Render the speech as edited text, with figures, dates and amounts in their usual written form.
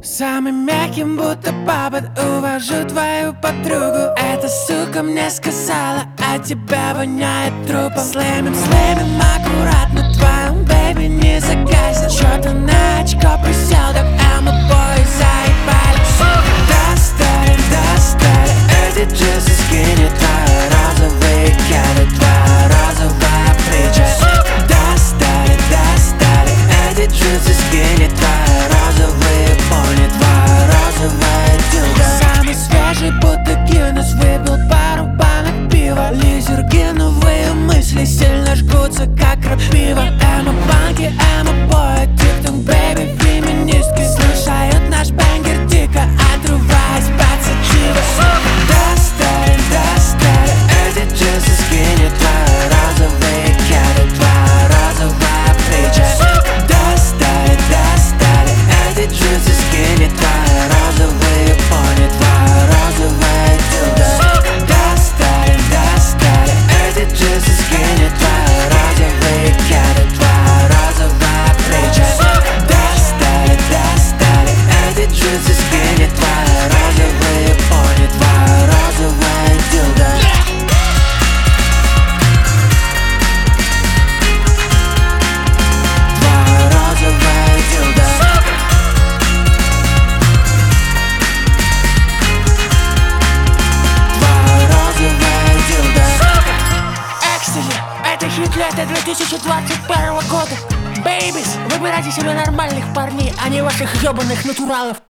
Самым мягким, будто папа, увожу твою подругу. Эта сука мне сказала, от тебя воняет трупом. Слэмим, слэмим аккуратно, твоем бэйби не загайся. Чё-то на очко присел, так эмо-бой заебали. Достали, достали, эти джинсы скини, твои розовые кеды, твоя розовая притча. Достали, достали, эти джинсы скини, твои розовые пони, твоя розовая дилда. Самый свежий, будто Гиннес, выпил пару банок пива. Лизергиновые мысли сильно жгутся, как крапива. Эмо-банки, эмо-бои, тик-ток, бэйби, феминистки слушают наш бэнгер дико, отрываясь под сачиво. Достали, достали, эти джинсы скини, твои розовые кеды, твоя розовая притча. Достали, достали, эти джинсы скини, твои розовые пони, твоя розовая дилда. Достали, достали, эти джинсы скини, твои розовые кеды, твоя розовая притча. Достали, достали, эти джинсы скини, твои розовые пони, твоя розовая дилда. Твоя розовая дилда. Твоя розовая дилда. Экстази, это хит лета 2021 года. Бэйбис, выбирайте себе нормальных парней, а не ваших ёбаных натуралов.